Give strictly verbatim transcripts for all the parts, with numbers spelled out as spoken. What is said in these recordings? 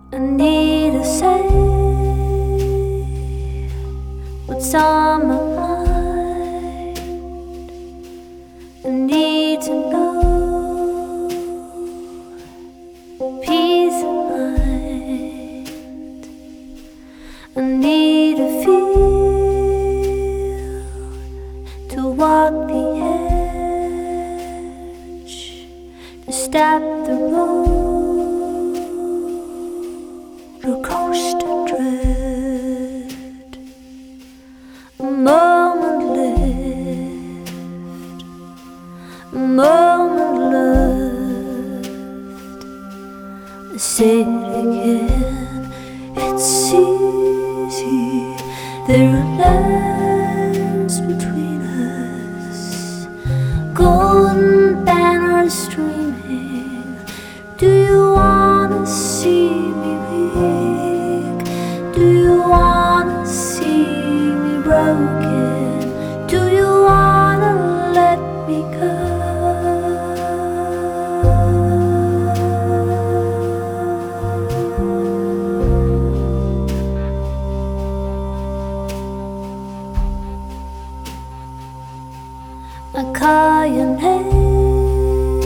I need to say what's on my mind. I need to know peace of mind. I need to feel, to walk the edge, to step the road, to coast and dread. A moment lived, a moment loved. I say it again, it's easy. There are lands between us, golden banners streaming. Do you wanna see me weak? Do you wanna see me broken? Do you wanna let me go? I call your name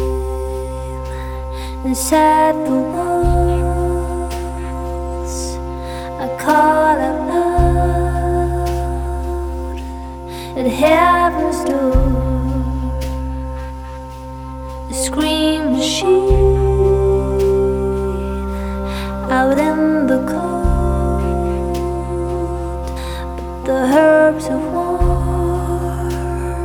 inside the walls. I call out loud at heaven's door. The scream machine out in the cold, but the herbs of warmth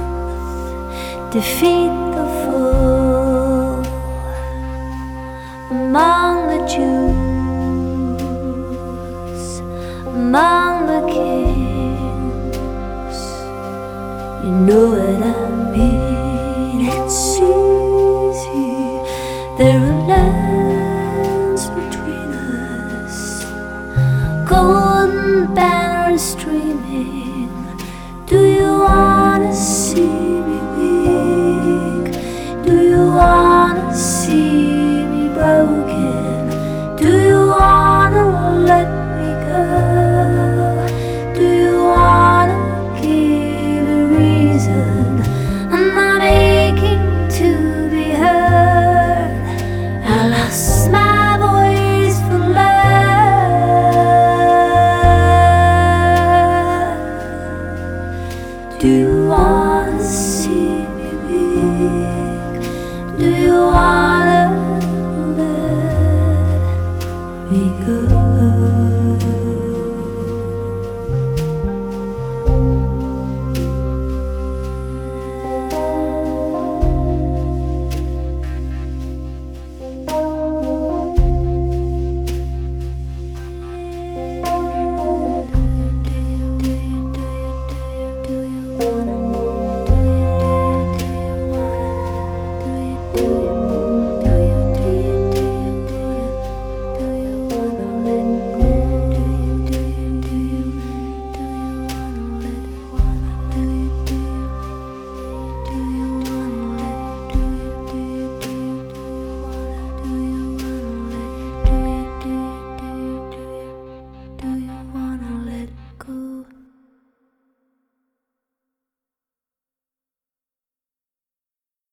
defeat the foe. Among the Jews, among the kings, you know what I mean. It's easy. There are lands between us, golden banners streaming.